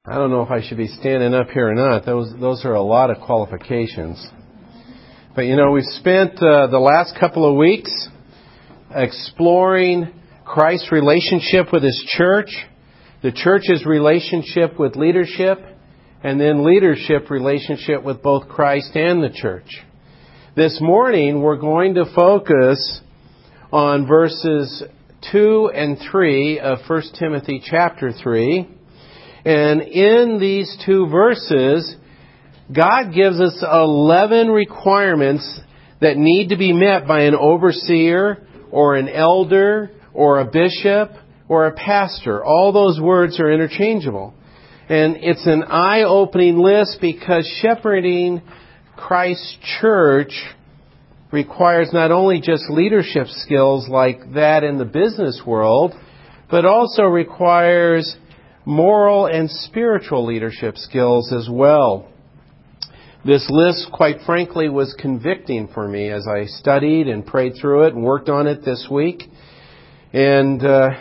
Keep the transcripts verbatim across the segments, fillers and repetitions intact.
I don't know if I should be standing up here or not. Those those are a lot of qualifications. But you know, we've spent uh, the last couple of weeks exploring Christ's relationship with His church, the church's relationship with leadership, and then leadership relationship with both Christ and the church. This morning, we're going to focus on verses two and three of First Timothy chapter three. And in these two verses, God gives us eleven requirements that need to be met by an overseer or an elder or a bishop or a pastor. All those words are interchangeable. And it's an eye-opening list because shepherding Christ's church requires not only just leadership skills like that in the business world, but also requires moral and spiritual leadership skills as well. This list, quite frankly, was convicting for me as I studied and prayed through it and worked on it this week. And uh,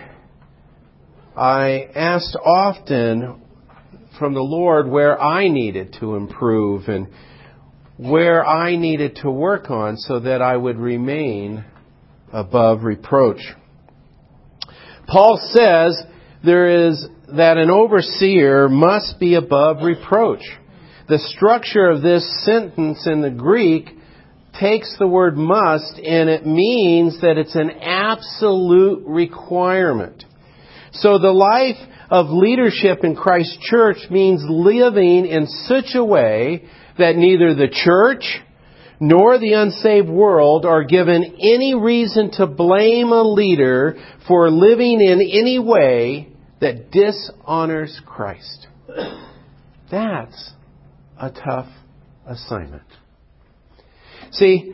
I asked often from the Lord where I needed to improve and where I needed to work on so that I would remain above reproach. Paul says there is that an overseer must be above reproach. The structure of this sentence in the Greek takes the word must, and it means that it's an absolute requirement. So the life of leadership in Christ's church means living in such a way that neither the church nor the unsaved world are given any reason to blame a leader for living in any way that dishonors Christ. That's a tough assignment. See,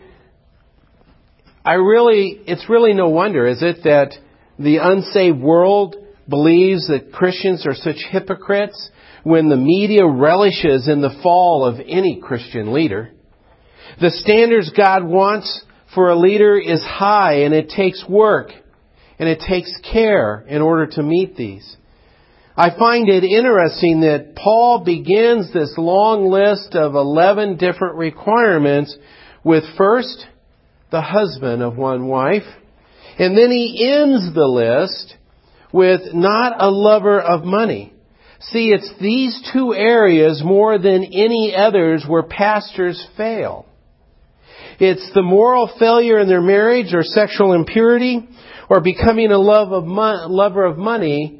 I really, it's really no wonder, is it, that the unsaved world believes that Christians are such hypocrites when the media relishes in the fall of any Christian leader. The standards God wants for a leader is high, and it takes work and it takes care in order to meet these. I find it interesting that Paul begins this long list of eleven different requirements with first the husband of one wife, and then he ends the list with not a lover of money. See, it's these two areas more than any others where pastors fail. It's the moral failure in their marriage or sexual impurity or becoming a love of mo- lover of money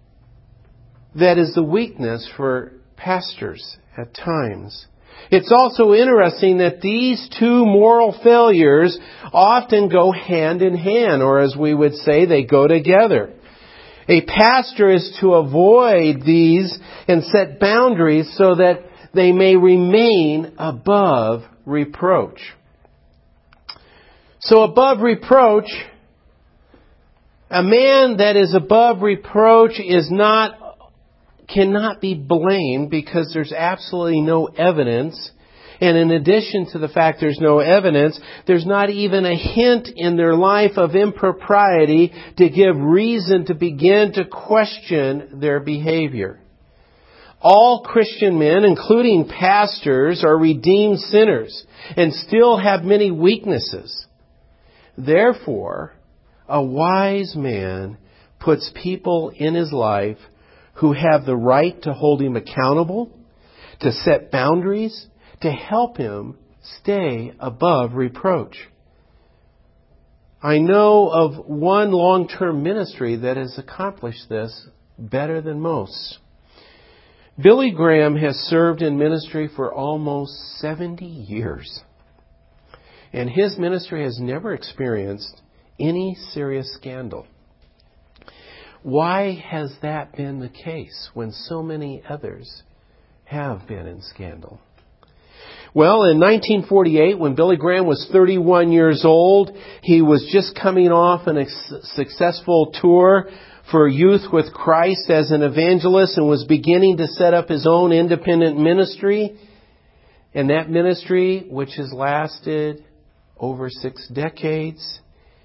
that is the weakness for pastors at times. It's also interesting that these two moral failures often go hand in hand, or as we would say, they go together. A pastor is to avoid these and set boundaries so that they may remain above reproach. So above reproach, a man that is above reproach is not, cannot be blamed because there's absolutely no evidence. And in addition to the fact there's no evidence, there's not even a hint in their life of impropriety to give reason to begin to question their behavior. All Christian men, including pastors, are redeemed sinners and still have many weaknesses. Therefore, a wise man puts people in his life who have the right to hold him accountable, to set boundaries, to help him stay above reproach. I know of one long-term ministry that has accomplished this better than most. Billy Graham has served in ministry for almost seventy years. And his ministry has never experienced any serious scandal. Why has that been the case when so many others have been in scandal? Well, in nineteen forty-eight, when Billy Graham was thirty-one years old, he was just coming off a successful tour for Youth with Christ as an evangelist and was beginning to set up his own independent ministry. And that ministry, which has lasted over six decades,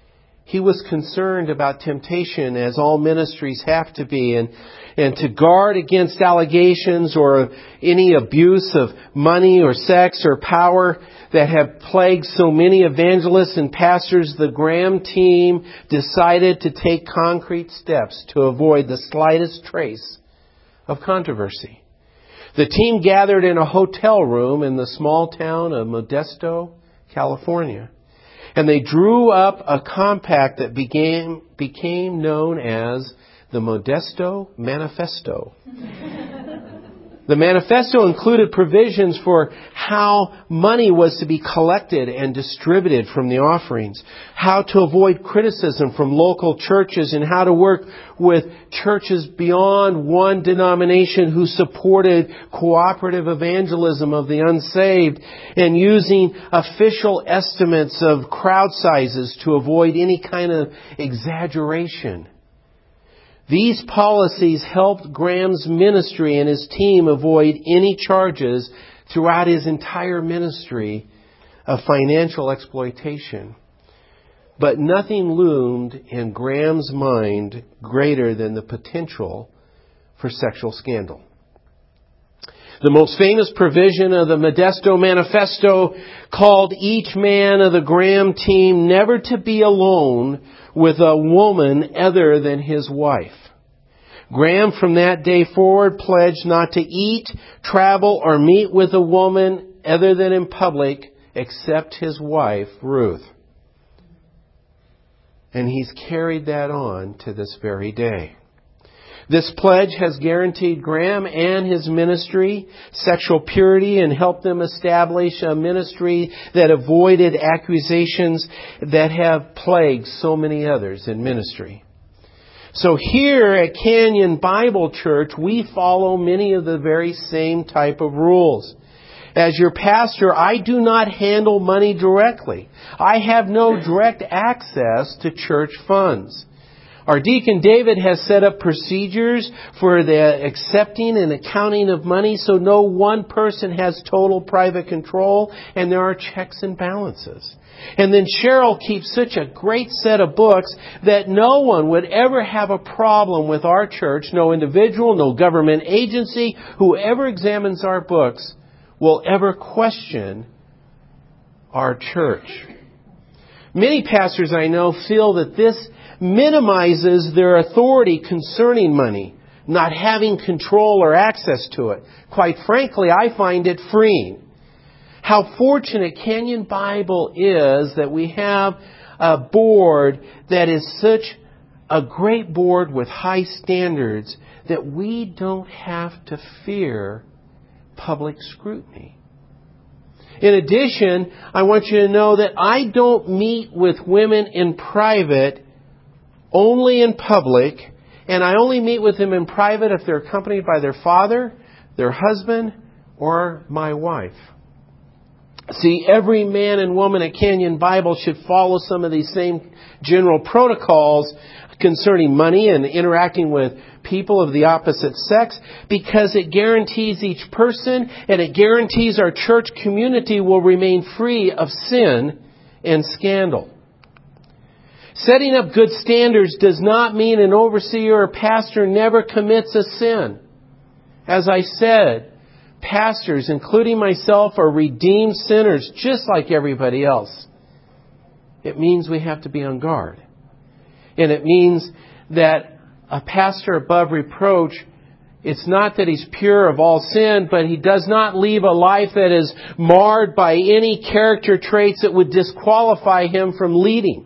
He was concerned about temptation, as all ministries have to be, and, and to guard against allegations or any abuse of money or sex or power that have plagued so many evangelists and pastors. The Graham team decided to take concrete steps to avoid the slightest trace of controversy. The team gathered in a hotel room in the small town of Modesto, California. And they drew up a compact that became, became known as the Modesto Manifesto. The manifesto included provisions for how money was to be collected and distributed from the offerings, how to avoid criticism from local churches, and how to work with churches beyond one denomination who supported cooperative evangelism of the unsaved, and using official estimates of crowd sizes to avoid any kind of exaggeration. These policies helped Graham's ministry and his team avoid any charges throughout his entire ministry of financial exploitation. But nothing loomed in Graham's mind greater than the potential for sexual scandal. The most famous provision of the Modesto Manifesto called each man of the Graham team never to be alone with a woman other than his wife. Graham from that day forward pledged not to eat, travel, or meet with a woman other than in public except his wife, Ruth. And he's carried that on to this very day. This pledge has guaranteed Graham and his ministry sexual purity and helped them establish a ministry that avoided accusations that have plagued so many others in ministry. So here at Canyon Bible Church, we follow many of the very same type of rules. As your pastor, I do not handle money directly. I have no direct access to church funds. Our deacon David has set up procedures for the accepting and accounting of money so no one person has total private control, and there are checks and balances. And then Cheryl keeps such a great set of books that no one would ever have a problem with our church. No individual, no government agency, whoever examines our books will ever question our church. Many pastors I know feel that this minimizes their authority concerning money, not having control or access to it. Quite frankly, I find it freeing. How fortunate Canyon Bible is that we have a board that is such a great board with high standards that we don't have to fear public scrutiny. In addition, I want you to know that I don't meet with women in private, only in public, and I only meet with them in private if they're accompanied by their father, their husband, or my wife. See, every man and woman at Canyon Bible should follow some of these same general protocols concerning money and interacting with people of the opposite sex, because it guarantees each person and it guarantees our church community will remain free of sin and scandal. Setting up good standards does not mean an overseer or pastor never commits a sin. As I said, pastors, including myself, are redeemed sinners just like everybody else. It means we have to be on guard. And it means that a pastor above reproach, it's not that he's pure of all sin, but he does not leave a life that is marred by any character traits that would disqualify him from leading.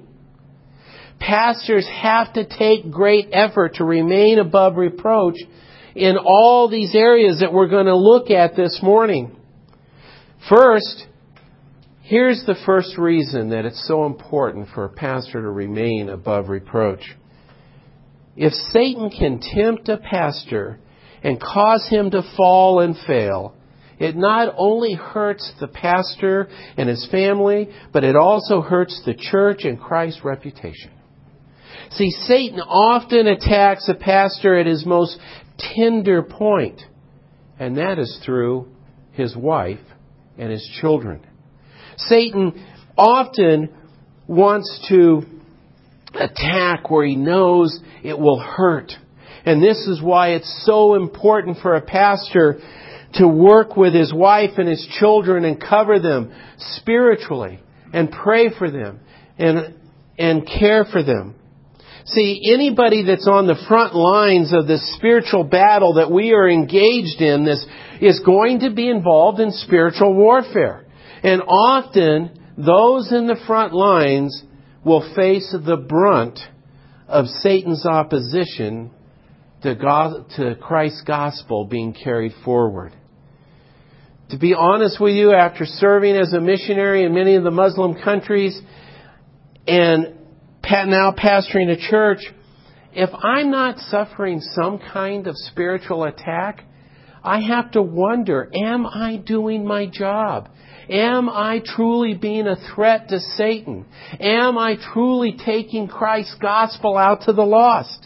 Pastors have to take great effort to remain above reproach in all these areas that we're going to look at this morning. First, here's the first reason that it's so important for a pastor to remain above reproach. If Satan can tempt a pastor and cause him to fall and fail, it not only hurts the pastor and his family, but it also hurts the church and Christ's reputation. See, Satan often attacks a pastor at his most tender point, and that is through his wife and his children. Satan often wants to attack where he knows it will hurt. And this is why it's so important for a pastor to work with his wife and his children and cover them spiritually and pray for them and, and care for them. See, anybody that's on the front lines of this spiritual battle that we are engaged in, this is going to be involved in spiritual warfare. And often, those in the front lines will face the brunt of Satan's opposition to, God, to Christ's gospel being carried forward. To be honest with you, after serving as a missionary in many of the Muslim countries and now pastoring a church, if I'm not suffering some kind of spiritual attack, I have to wonder, am I doing my job? Am I truly being a threat to Satan? Am I truly taking Christ's gospel out to the lost?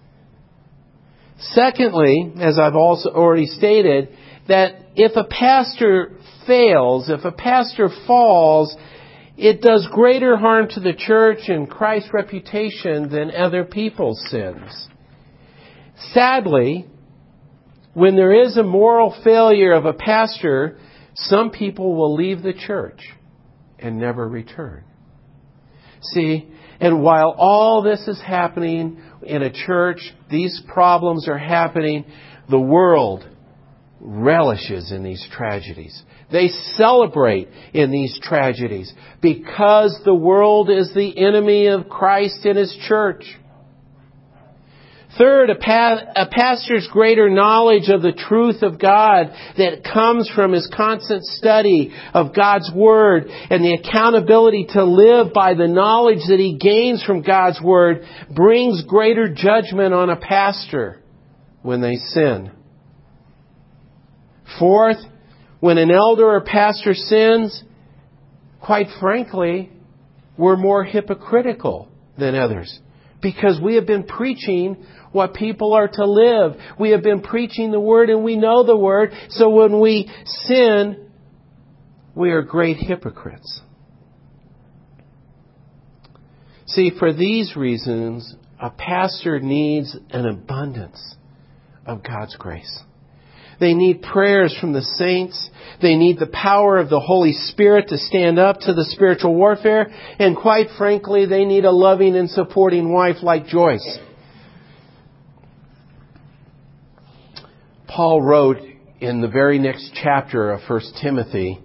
Secondly, as I've also already stated, that if a pastor fails, if a pastor falls, it does greater harm to the church and Christ's reputation than other people's sins. Sadly, when there is a moral failure of a pastor, some people will leave the church and never return. See, and while all this is happening in a church, these problems are happening, the world relishes in these tragedies. They celebrate in these tragedies because the world is the enemy of Christ and His church. Third, a, pa- a pastor's greater knowledge of the truth of God that comes from his constant study of God's Word and the accountability to live by the knowledge that he gains from God's Word brings greater judgment on a pastor when they sin. Fourth, when an elder or pastor sins, quite frankly, we're more hypocritical than others because we have been preaching what people are to live. We have been preaching the Word and we know the Word. So when we sin, we are great hypocrites. See, for these reasons, a pastor needs an abundance of God's grace. They need prayers from the saints. They need the power of the Holy Spirit to stand up to the spiritual warfare. And quite frankly, they need a loving and supporting wife like Joyce. Paul wrote in the very next chapter of First Timothy,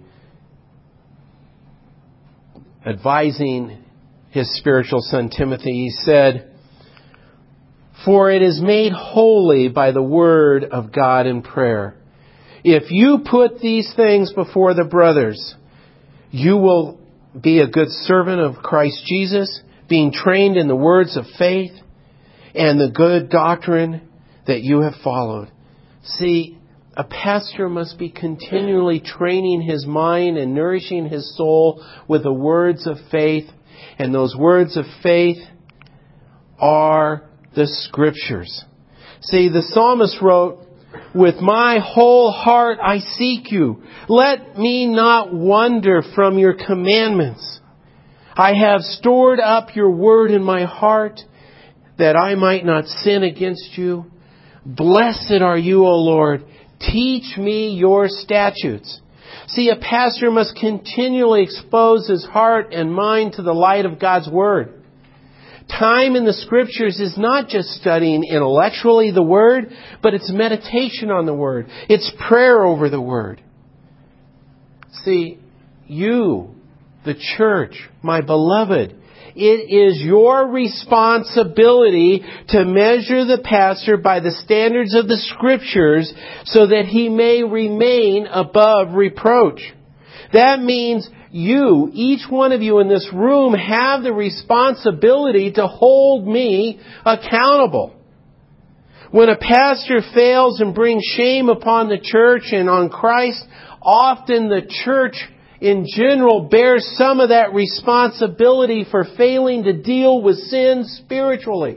advising his spiritual son Timothy, he said, "For it is made holy by the word of God in prayer. If you put these things before the brothers, you will be a good servant of Christ Jesus, being trained in the words of faith and the good doctrine that you have followed." See, a pastor must be continually training his mind and nourishing his soul with the words of faith. And those words of faith are the Scriptures. See, the psalmist wrote, "With my whole heart I seek you. Let me not wander from your commandments. I have stored up your word in my heart that I might not sin against you. Blessed are you, O Lord. Teach me your statutes." See, a pastor must continually expose his heart and mind to the light of God's Word. Time in the Scriptures is not just studying intellectually the Word, but it's meditation on the Word. It's prayer over the Word. See, you, the church, my beloved, it is your responsibility to measure the pastor by the standards of the Scriptures so that he may remain above reproach. That means you, each one of you in this room, have the responsibility to hold me accountable. When a pastor fails and brings shame upon the church and on Christ, often the church in general bears some of that responsibility for failing to deal with sin spiritually.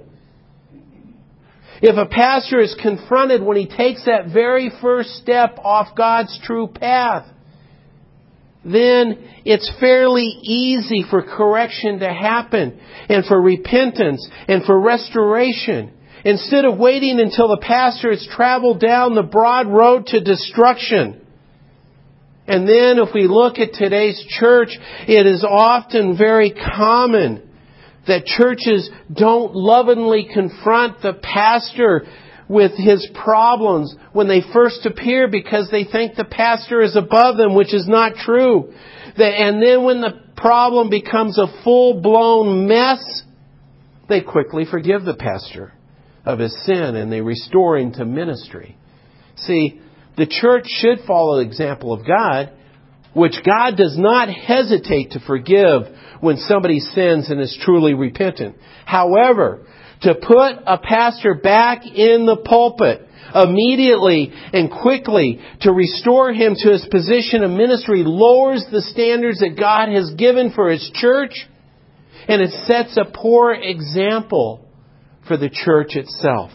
If a pastor is confronted when he takes that very first step off God's true path, then it's fairly easy for correction to happen and for repentance and for restoration. Instead of waiting until the pastor has traveled down the broad road to destruction. And then if we look at today's church, it is often very common that churches don't lovingly confront the pastor with his problems when they first appear because they think the pastor is above them, which is not true. And then when the problem becomes a full-blown mess, they quickly forgive the pastor of his sin and they restore him to ministry. See, the church should follow the example of God, which God does not hesitate to forgive when somebody sins and is truly repentant. However, to put a pastor back in the pulpit immediately and quickly to restore him to his position of ministry lowers the standards that God has given for His church, and it sets a poor example for the church itself.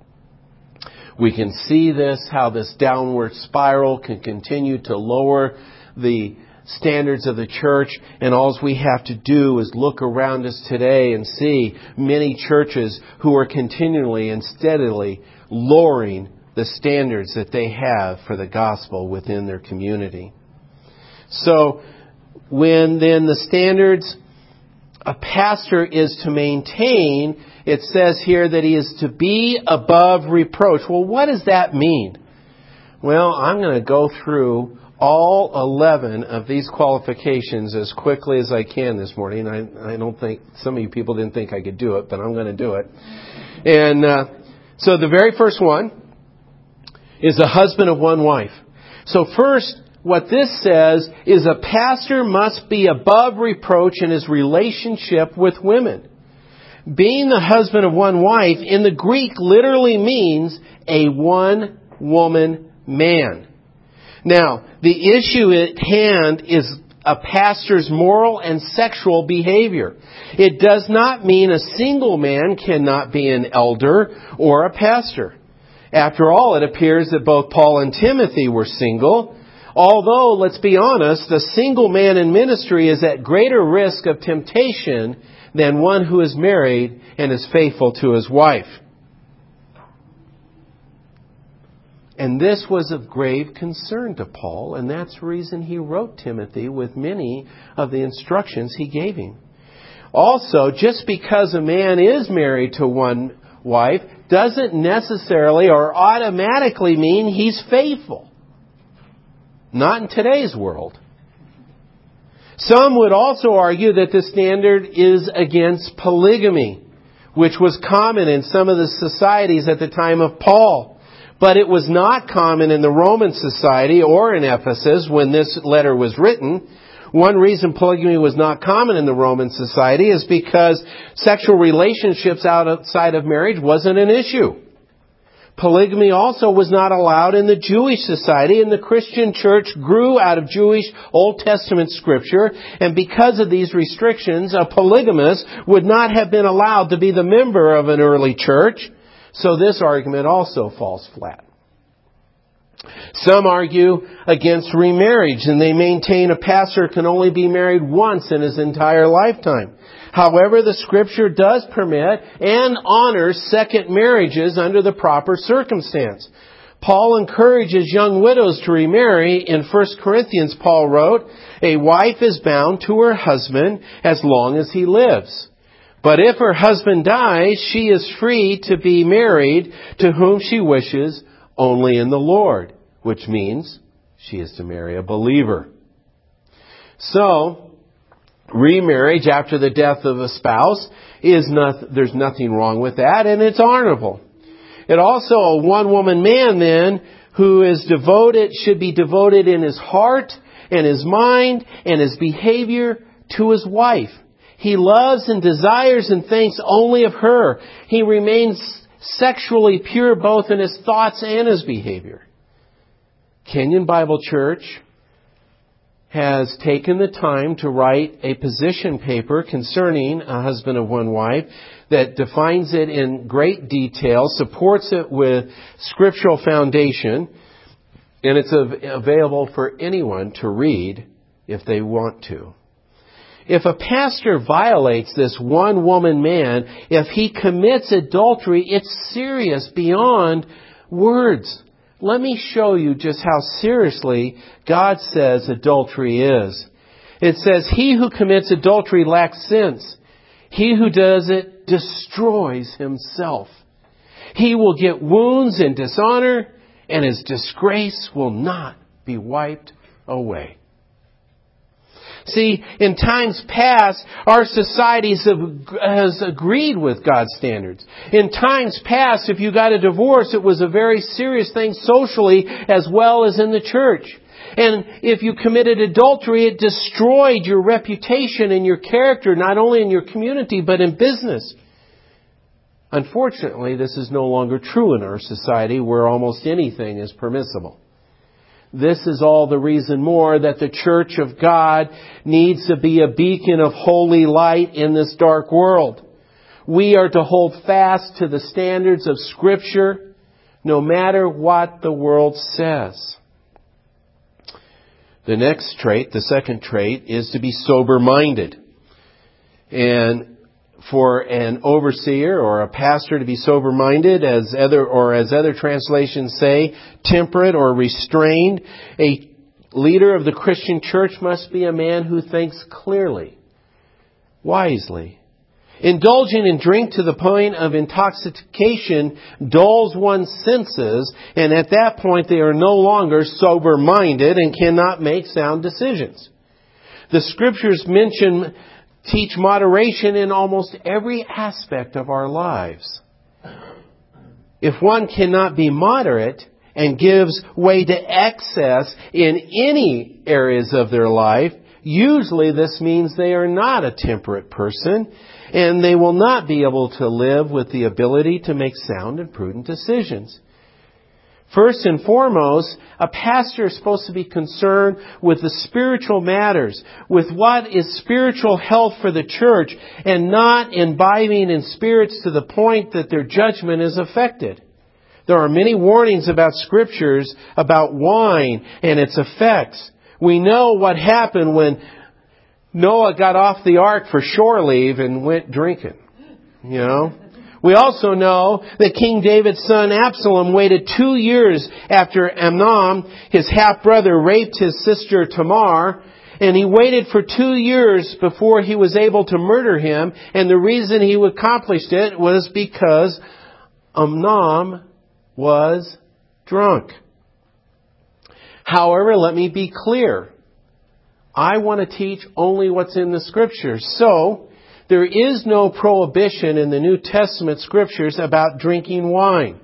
We can see this, how this downward spiral can continue to lower the standards of the church, and all we have to do is look around us today and see many churches who are continually and steadily lowering the standards that they have for the gospel within their community. So, when then the standards a pastor is to maintain, it says here that he is to be above reproach. Well, what does that mean? Well, I'm going to go through all eleven of these qualifications as quickly as I can this morning. I, I don't think, some of you people didn't think I could do it, but I'm going to do it. And uh, so the very first one is a husband of one wife. So first, what this says is a pastor must be above reproach in his relationship with women. Being the husband of one wife in the Greek literally means a one-woman man. Now, the issue at hand is a pastor's moral and sexual behavior. It does not mean a single man cannot be an elder or a pastor. After all, it appears that both Paul and Timothy were single. Although, let's be honest, the single man in ministry is at greater risk of temptation than one who is married and is faithful to his wife. And this was of grave concern to Paul, and that's the reason he wrote Timothy with many of the instructions he gave him. Also, just because a man is married to one wife doesn't necessarily or automatically mean he's faithful. Not in today's world. Some would also argue that the standard is against polygamy, which was common in some of the societies at the time of Paul. But it was not common in the Roman society or in Ephesus when this letter was written. One reason polygamy was not common in the Roman society is because sexual relationships outside of marriage wasn't an issue. Polygamy also was not allowed in the Jewish society, and the Christian church grew out of Jewish Old Testament scripture, and because of these restrictions, a polygamist would not have been allowed to be the member of an early church, so this argument also falls flat. Some argue against remarriage, and they maintain a pastor can only be married once in his entire lifetime. However, the Scripture does permit and honors second marriages under the proper circumstance. Paul encourages young widows to remarry. In First Corinthians, Paul wrote, "A wife is bound to her husband as long as he lives. But if her husband dies, she is free to be married to whom she wishes, only in the Lord," which means she is to marry a believer. So, remarriage after the death of a spouse is not, there's nothing wrong with that, and it's honorable. It also, a one-woman man then, who is devoted, should be devoted in his heart and his mind and his behavior to his wife. He loves and desires and thinks only of her. He remains sexually pure both in his thoughts and his behavior. Kenyon Bible Church has taken the time to write a position paper concerning a husband of one wife that defines it in great detail, supports it with scriptural foundation, and it's available for anyone to read if they want to. If a pastor violates this one-woman man, if he commits adultery, it's serious beyond words. Let me show you just how seriously God says adultery is. It says, he who commits adultery lacks sense. He who does it destroys himself. He will get wounds and dishonor, and his disgrace will not be wiped away. See, in times past, our societies have, has agreed with God's standards. In times past, if you got a divorce, it was a very serious thing socially as well as in the church. And if you committed adultery, it destroyed your reputation and your character, not only in your community, but in business. Unfortunately, this is no longer true in our society where almost anything is permissible. This is all the reason more that the Church of God needs to be a beacon of holy light in this dark world. We are to hold fast to the standards of Scripture, no matter what the world says. The next trait, the second trait, is to be sober-minded. And for an overseer or a pastor to be sober-minded, as other or as other translations say, temperate or restrained, a leader of the Christian church must be a man who thinks clearly, wisely. Indulging in drink to the point of intoxication dulls one's senses, and at that point they are no longer sober-minded and cannot make sound decisions. The Scriptures mention teach moderation in almost every aspect of our lives. If one cannot be moderate and gives way to excess in any areas of their life, usually this means they are not a temperate person, and they will not be able to live with the ability to make sound and prudent decisions. First and foremost, a pastor is supposed to be concerned with the spiritual matters, with what is spiritual health for the church, and not imbibing in spirits to the point that their judgment is affected. There are many warnings about Scriptures about wine and its effects. We know what happened when Noah got off the ark for shore leave and went drinking. You know? We also know that King David's son Absalom waited two years after Amnon, his half-brother, raped his sister Tamar. And he waited for two years before he was able to murder him. And the reason he accomplished it was because Amnon was drunk. However, let me be clear. I want to teach only what's in the Scriptures. So, there is no prohibition in the New Testament Scriptures about drinking wine.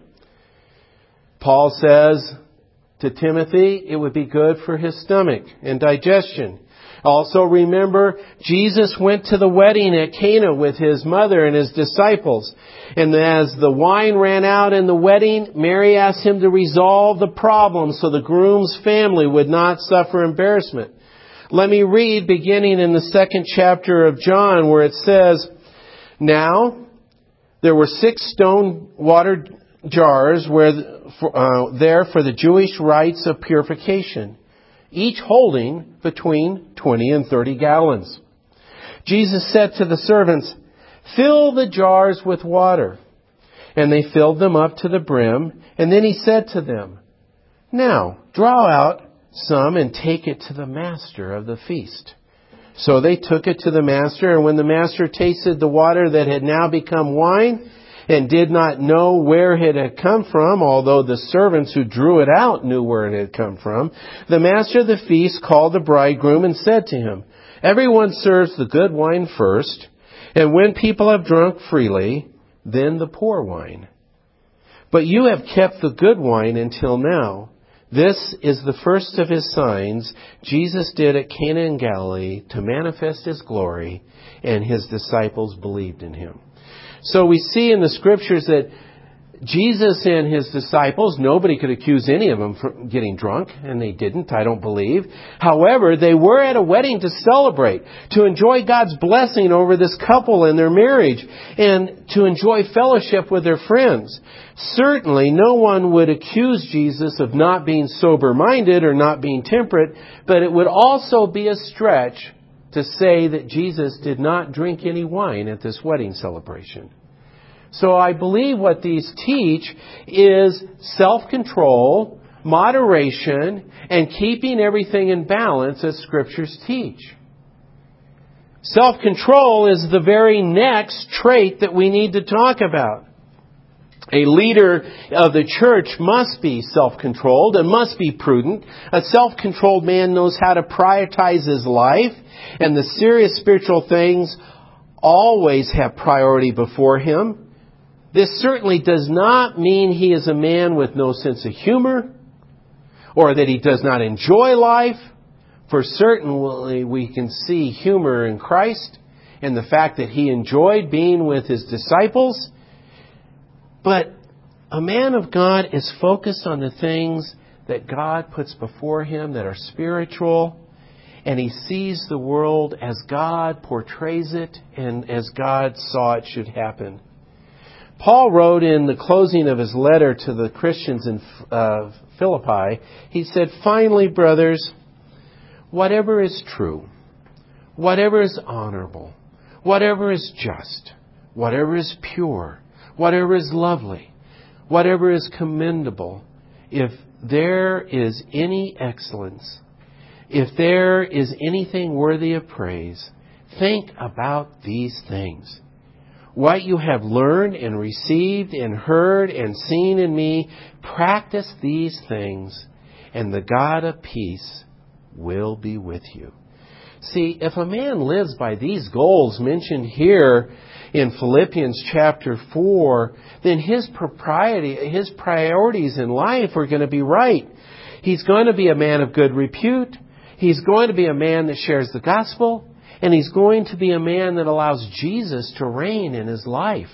Paul says to Timothy, it would be good for his stomach and digestion. Also remember, Jesus went to the wedding at Cana with his mother and his disciples. And as the wine ran out in the wedding, Mary asked him to resolve the problem so the groom's family would not suffer embarrassment. Let me read beginning in the second chapter of John where it says, Now there were six stone water jars where, uh, there for the Jewish rites of purification, each holding between twenty and thirty gallons. Jesus said to the servants, Fill the jars with water. And they filled them up to the brim. And then he said to them, Now draw out some and take it to the master of the feast. So they took it to the master, and when the master tasted the water that had now become wine, and did not know where it had come from, although the servants who drew it out knew where it had come from, the master of the feast called the bridegroom and said to him, Everyone serves the good wine first, and when people have drunk freely, then the poor wine. But you have kept the good wine until now. This is the first of his signs Jesus did at Cana in Galilee to manifest his glory, and his disciples believed in him. So we see in the Scriptures that Jesus and His disciples, nobody could accuse any of them from getting drunk, and they didn't, I don't believe. However, they were at a wedding to celebrate, to enjoy God's blessing over this couple and their marriage, and to enjoy fellowship with their friends. Certainly, no one would accuse Jesus of not being sober-minded or not being temperate, but it would also be a stretch to say that Jesus did not drink any wine at this wedding celebration. So I believe what these teach is self-control, moderation, and keeping everything in balance as Scriptures teach. Self-control is the very next trait that we need to talk about. A leader of the church must be self-controlled and must be prudent. A self-controlled man knows how to prioritize his life, and the serious spiritual things always have priority before him. This certainly does not mean he is a man with no sense of humor or that he does not enjoy life. For certainly we can see humor in Christ and the fact that He enjoyed being with His disciples. But a man of God is focused on the things that God puts before him that are spiritual, and he sees the world as God portrays it and as God saw it should happen. Paul wrote in the closing of his letter to the Christians in uh, Philippi, he said, "Finally, brothers, whatever is true, whatever is honorable, whatever is just, whatever is pure, whatever is lovely, whatever is commendable, if there is any excellence, if there is anything worthy of praise, think about these things. What you have learned and received and heard and seen in me, practice these things, and the God of peace will be with you." See, if a man lives by these goals mentioned here in Philippians chapter four, then his propriety, his priorities in life are going to be right. He's going to be a man of good repute. He's going to be a man that shares the gospel. And he's going to be a man that allows Jesus to reign in his life.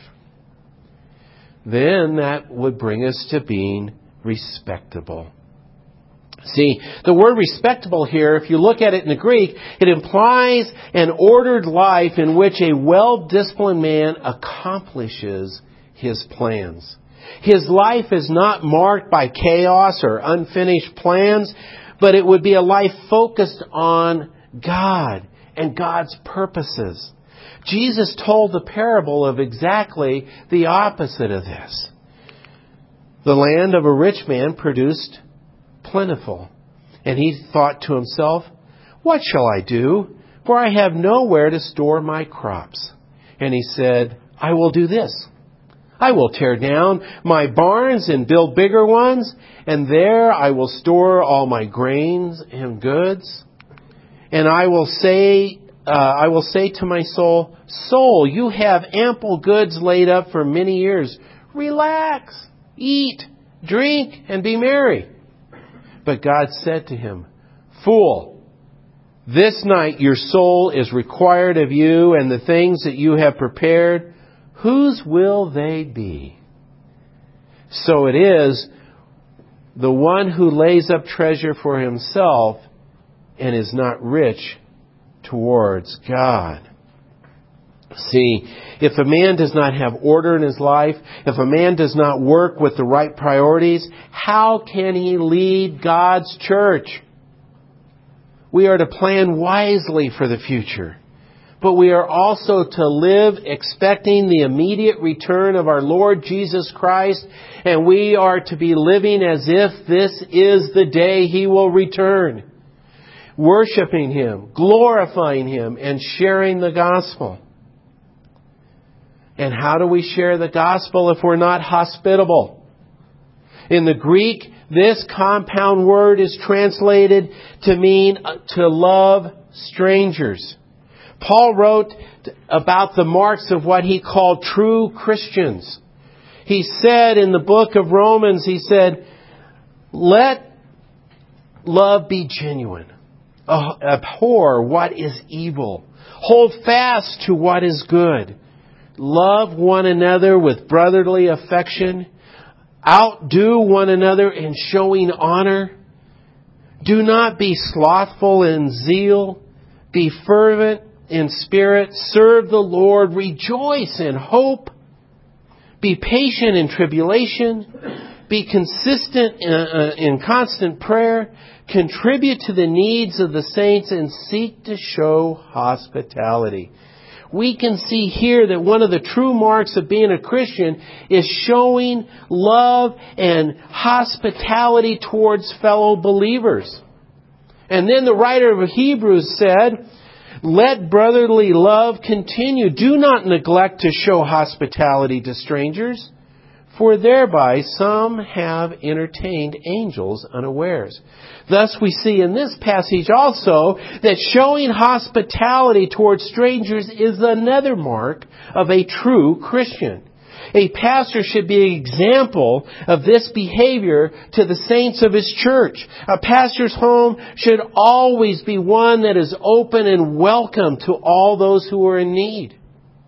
Then that would bring us to being respectable. See, the word respectable here, if you look at it in the Greek, it implies an ordered life in which a well-disciplined man accomplishes his plans. His life is not marked by chaos or unfinished plans, but it would be a life focused on God and God's purposes. Jesus told the parable of exactly the opposite of this. The land of a rich man produced plentiful, and he thought to himself, "What shall I do? For I have nowhere to store my crops." And he said, "I will do this. I will tear down my barns and build bigger ones, and there I will store all my grains and goods. And I will say, uh, I will say to my soul, soul, you have ample goods laid up for many years. Relax, eat, drink, and be merry." But God said to him, "Fool, this night your soul is required of you, and the things that you have prepared, whose will they be?" So it is the one who lays up treasure for himself and is not rich towards God. See, if a man does not have order in his life, if a man does not work with the right priorities, how can he lead God's church? We are to plan wisely for the future, but we are also to live expecting the immediate return of our Lord Jesus Christ, and we are to be living as if this is the day He will return, worshiping Him, glorifying Him, and sharing the gospel. And how do we share the gospel if we're not hospitable? In the Greek, this compound word is translated to mean to love strangers. Paul wrote about the marks of what he called true Christians. He said in the book of Romans, he said, "Let love be genuine. Abhor what is evil. Hold fast to what is good. Love one another with brotherly affection. Outdo one another in showing honor. Do not be slothful in zeal. Be fervent in spirit. Serve the Lord. Rejoice in hope. Be patient in tribulation. Be consistent in, uh, in constant prayer. Contribute to the needs of the saints and seek to show hospitality. We can see here that one of the true marks of being a Christian is showing love and hospitality towards fellow believers. And then the writer of Hebrews said, let brotherly love continue. Do not neglect to show hospitality to strangers, for thereby some have entertained angels unawares. Thus we see in this passage also that showing hospitality towards strangers is another mark of a true Christian. A pastor should be an example of this behavior to the saints of his church. A pastor's home should always be one that is open and welcome to all those who are in need.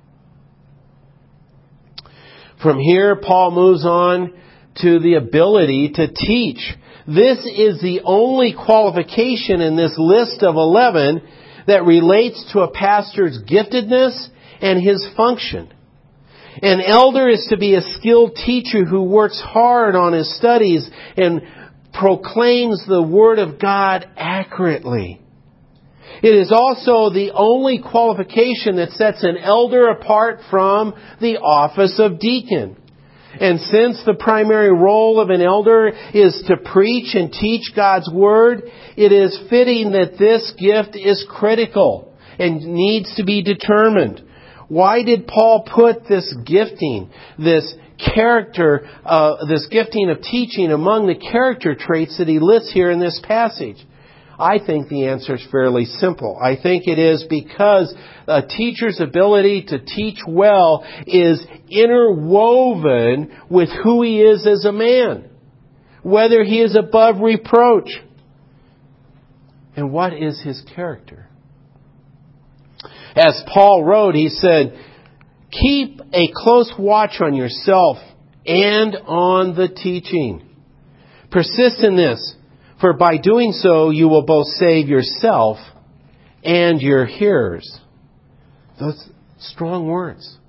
From here, Paul moves on to the ability to teach. This is the only qualification in this list of eleven that relates to a pastor's giftedness and his function. An elder is to be a skilled teacher who works hard on his studies and proclaims the Word of God accurately. It is also the only qualification that sets an elder apart from the office of deacon. And since the primary role of an elder is to preach and teach God's Word, it is fitting that this gift is critical and needs to be determined. Why did Paul put this gifting, this character, uh, this gifting of teaching among the character traits that he lists here in this passage? I think the answer is fairly simple. I think it is because a teacher's ability to teach well is interwoven with who he is as a man, whether he is above reproach. And what is his character? As Paul wrote, he said, keep a close watch on yourself and on the teaching. Persist in this, for by doing so you will both save yourself and your hearers. Those strong words.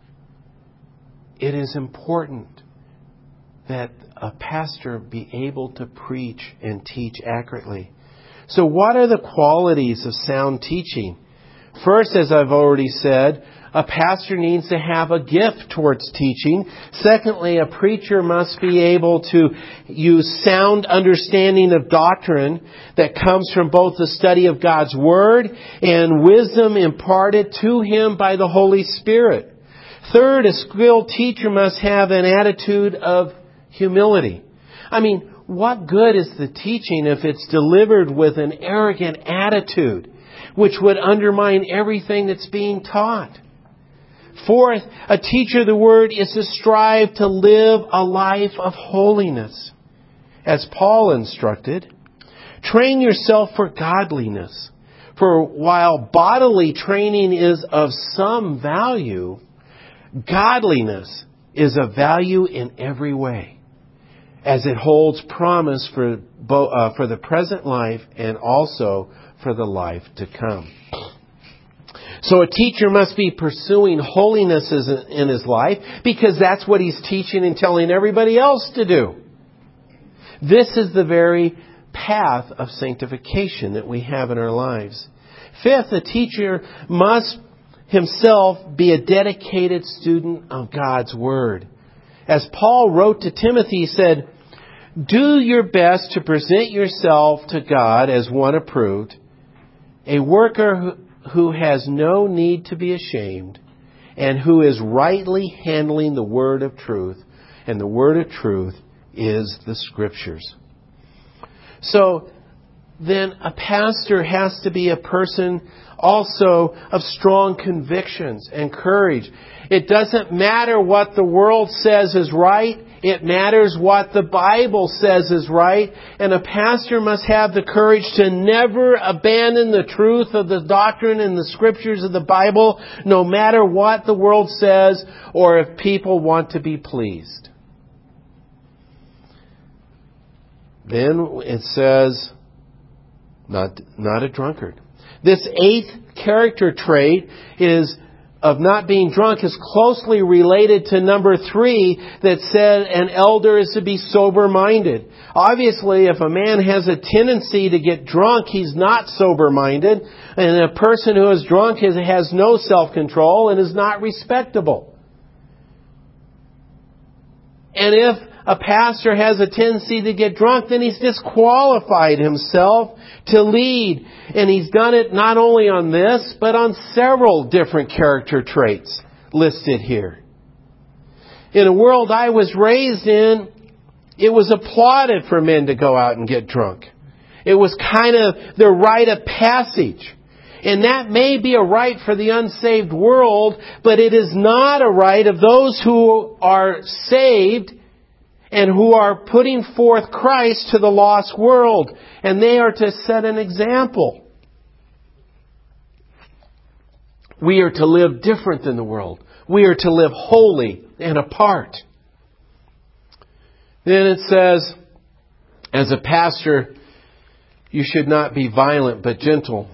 It is important that a pastor be able to preach and teach accurately. So what are the qualities of sound teaching? First, as I've already said, a pastor needs to have a gift towards teaching. Secondly, a preacher must be able to use sound understanding of doctrine that comes from both the study of God's Word and wisdom imparted to him by the Holy Spirit. Third, a skilled teacher must have an attitude of humility. I mean, what good is the teaching if it's delivered with an arrogant attitude, which would undermine everything that's being taught? Fourth, a teacher of the Word is to strive to live a life of holiness. As Paul instructed, train yourself for godliness. For while bodily training is of some value, godliness is of value in every way, as it holds promise for, bo- uh, for the present life and also for the life to come. So a teacher must be pursuing holiness in his life because that's what he's teaching and telling everybody else to do. This is the very path of sanctification that we have in our lives. Fifth, a teacher must himself be a dedicated student of God's Word. As Paul wrote to Timothy, he said, "Do your best to present yourself to God as one approved, a worker who who has no need to be ashamed, and who is rightly handling the word of truth." And the word of truth is the Scriptures. So then a pastor has to be a person also of strong convictions and courage. It doesn't matter what the world says is right. It matters what the Bible says is right. And a pastor must have the courage to never abandon the truth of the doctrine and the Scriptures of the Bible, no matter what the world says or if people want to be pleased. Then it says, not, not a drunkard. This eighth character trait is of not being drunk is closely related to number three that said an elder is to be sober-minded. Obviously, if a man has a tendency to get drunk, he's not sober-minded. And a person who is drunk is, has no self-control and is not respectable. And if a pastor has a tendency to get drunk, then he's disqualified himself to lead. And he's done it not only on this, but on several different character traits listed here. In a world I was raised in, it was applauded for men to go out and get drunk. It was kind of the rite of passage. And that may be a rite for the unsaved world, but it is not a rite of those who are saved and who are putting forth Christ to the lost world. And they are to set an example. We are to live different than the world. We are to live holy and apart. Then it says, as a pastor, you should not be violent but gentle.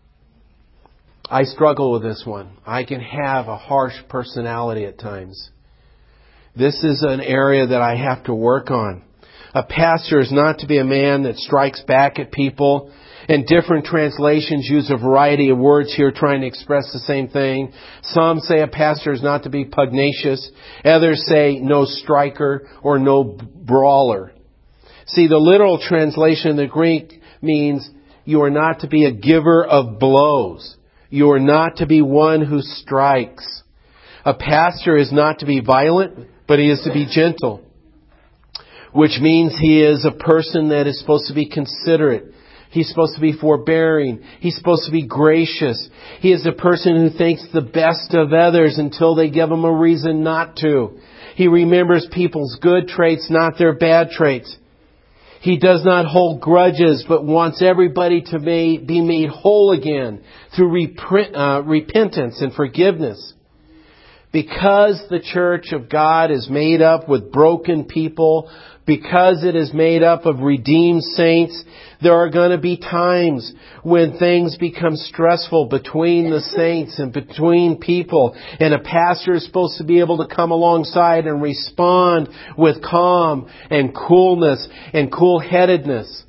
I struggle with this one. I can have a harsh personality at times. This is an area that I have to work on. A pastor is not to be a man that strikes back at people. And different translations use a variety of words here trying to express the same thing. Some say a pastor is not to be pugnacious. Others say no striker or no brawler. See, the literal translation in the Greek means you are not to be a giver of blows. You are not to be one who strikes. A pastor is not to be violent, but he is to be gentle. Which means he is a person that is supposed to be considerate. He's supposed to be forbearing. He's supposed to be gracious. He is a person who thinks the best of others until they give him a reason not to. He remembers people's good traits, not their bad traits. He does not hold grudges, but wants everybody to be made whole again through uh, repentance and forgiveness. Because the church of God is made up with broken people, because it is made up of redeemed saints, there are going to be times when things become stressful between the saints and between people. And a pastor is supposed to be able to come alongside and respond with calm and coolness and cool-headedness.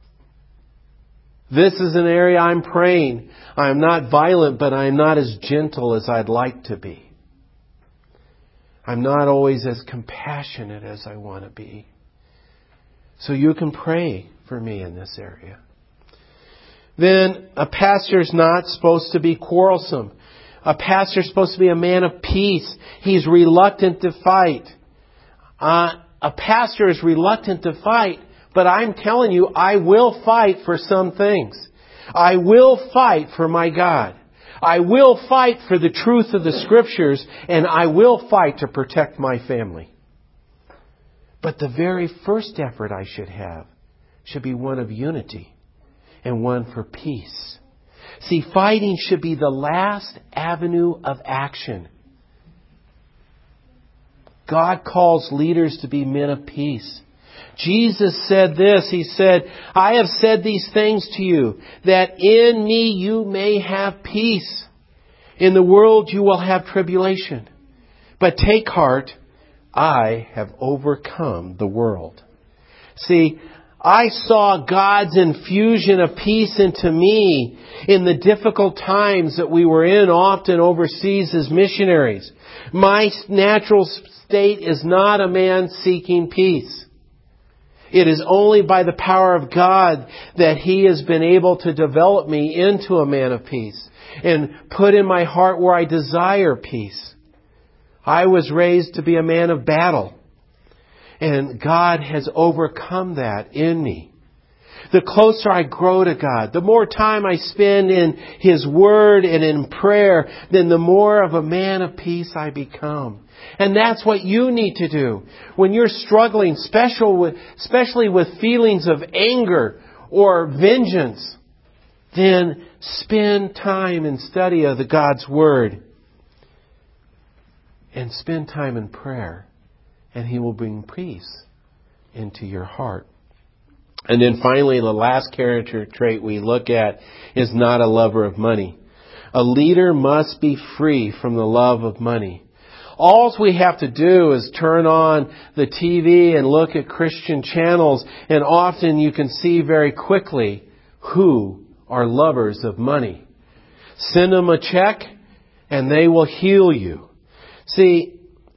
This is an area I'm praying. I am not violent, but I am not as gentle as I'd like to be. I'm not always as compassionate as I want to be. So you can pray for me in this area. Then a pastor is not supposed to be quarrelsome. A pastor is supposed to be a man of peace. He's reluctant to fight. Uh, a pastor is reluctant to fight, but I'm telling you, I will fight for some things. I will fight for my God. I will fight for the truth of the Scriptures, and I will fight to protect my family. But the very first effort I should have should be one of unity and one for peace. See, fighting should be the last avenue of action. God calls leaders to be men of peace. Jesus said this, He said, I have said these things to you, that in me you may have peace. In the world you will have tribulation. But take heart, I have overcome the world. See, I saw God's infusion of peace into me in the difficult times that we were in, often overseas as missionaries. My natural state is not a man seeking peace. It is only by the power of God that He has been able to develop me into a man of peace and put in my heart where I desire peace. I was raised to be a man of battle, and God has overcome that in me. The closer I grow to God, the more time I spend in His Word and in prayer, then the more of a man of peace I become. And that's what you need to do. When you're struggling, especially with, especially with feelings of anger or vengeance, then spend time in study of the God's Word. And spend time in prayer. And He will bring peace into your heart. And then finally, the last character trait we look at is not a lover of money. A leader must be free from the love of money. All we have to do is turn on the T V and look at Christian channels, and often you can see very quickly who are lovers of money. Send them a check and they will heal you. See,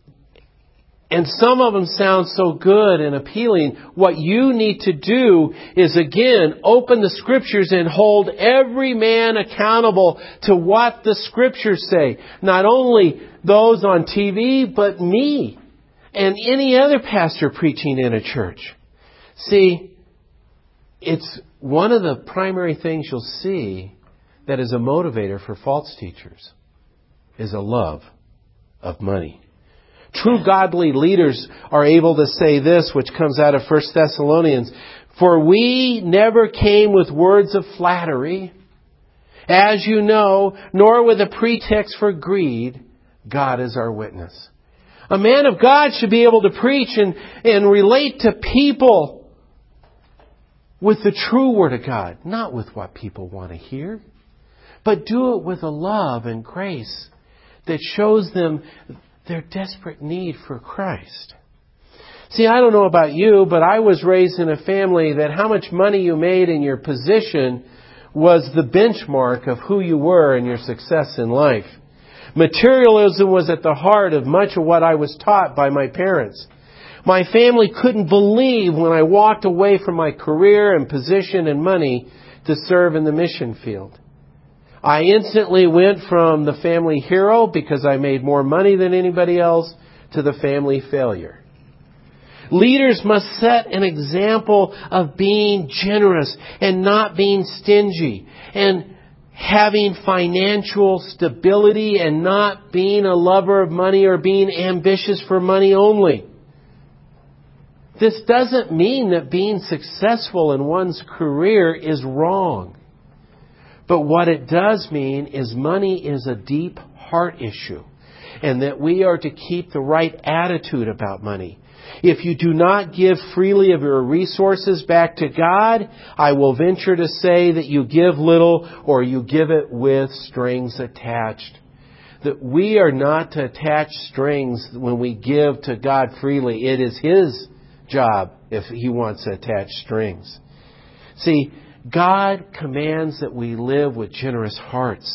and some of them sound so good and appealing. What you need to do is, again, open the Scriptures and hold every man accountable to what the Scriptures say. Not only those on T V, but me and any other pastor preaching in a church. See, it's one of the primary things you'll see that is a motivator for false teachers is a love of money. True godly leaders are able to say this, which comes out of First Thessalonians, "For we never came with words of flattery, as you know, nor with a pretext for greed. God is our witness." A man of God should be able to preach and, and relate to people with the true Word of God, not with what people want to hear, but do it with a love and grace that shows them their desperate need for Christ. See, I don't know about you, but I was raised in a family that how much money you made in your position was the benchmark of who you were and your success in life. Materialism was at the heart of much of what I was taught by my parents. My family couldn't believe when I walked away from my career and position and money to serve in the mission field. I instantly went from the family hero because I made more money than anybody else to the family failure. Leaders must set an example of being generous and not being stingy, and having financial stability and not being a lover of money or being ambitious for money only. This doesn't mean that being successful in one's career is wrong. But what it does mean is money is a deep heart issue, and that we are to keep the right attitude about money. If you do not give freely of your resources back to God, I will venture to say that you give little, or you give it with strings attached. That we are not to attach strings when we give to God freely. It is His job if He wants to attach strings. See, God commands that we live with generous hearts.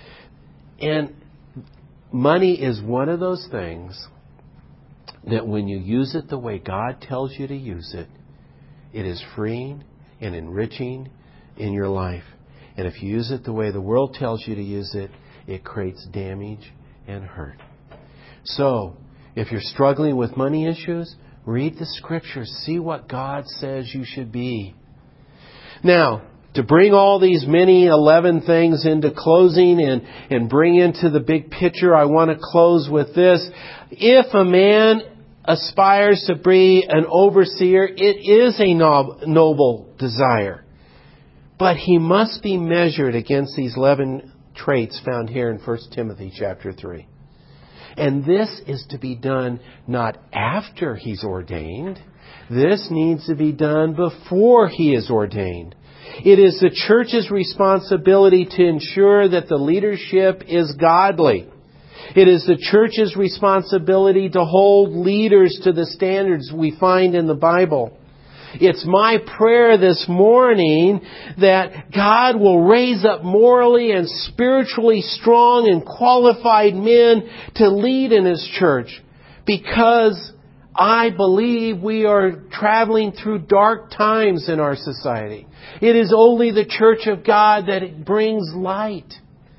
And money is one of those things that when you use it the way God tells you to use it, it is freeing and enriching in your life. And if you use it the way the world tells you to use it, it creates damage and hurt. So, if you're struggling with money issues, read the Scriptures. See what God says you should be. Now, to bring all these many eleven things into closing and, and bring into the big picture, I want to close with this. If a man aspires to be an overseer, it is a noble desire. But he must be measured against these eleven traits found here in First Timothy chapter three. And this is to be done not after he's ordained. This needs to be done before he is ordained. It is the church's responsibility to ensure that the leadership is godly. It is the church's responsibility to hold leaders to the standards we find in the Bible. It's my prayer this morning that God will raise up morally and spiritually strong and qualified men to lead in His church, because I believe we are traveling through dark times in our society. It is only the church of God that brings light.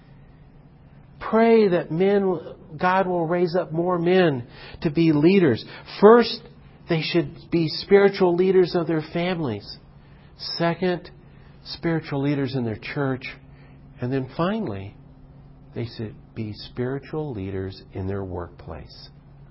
Pray that men, God will raise up more men to be leaders. First, they should be spiritual leaders of their families. Second, spiritual leaders in their church. And then finally, they should be spiritual leaders in their workplace.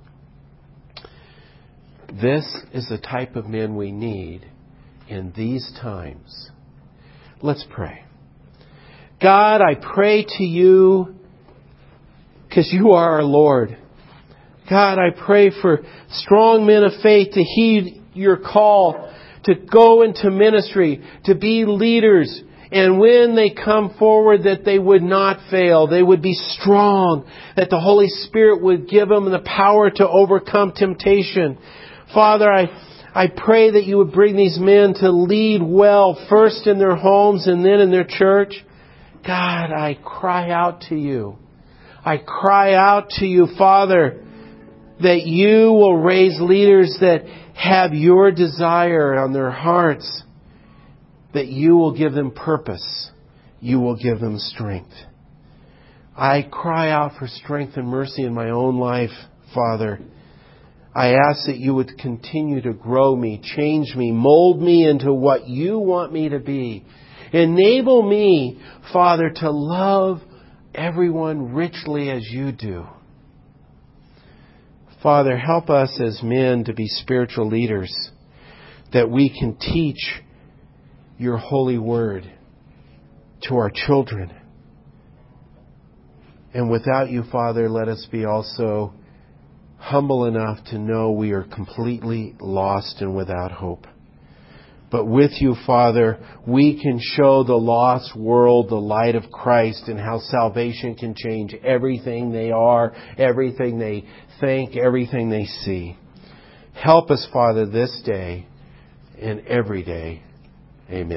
This is the type of men we need in these times. Let's pray. God, I pray to You because You are our Lord. God, I pray for strong men of faith to heed Your call to go into ministry, to be leaders. And when they come forward, that they would not fail. They would be strong. That the Holy Spirit would give them the power to overcome temptation. Father, I, I pray that you would bring these men to lead well, first in their homes and then in their church. God, I cry out to you. I cry out to you, Father, that you will raise leaders that have your desire on their hearts. That you will give them purpose. You will give them strength. I cry out for strength and mercy in my own life, Father. I ask that you would continue to grow me, change me, mold me into what you want me to be. Enable me, Father, to love everyone richly as you do. Father, help us as men to be spiritual leaders, that we can teach your holy word to our children. And without you, Father, let us be also humble enough to know we are completely lost and without hope. But with you, Father, we can show the lost world the light of Christ and how salvation can change everything they are, everything they think, everything they see. Help us, Father, this day and every day. Amen.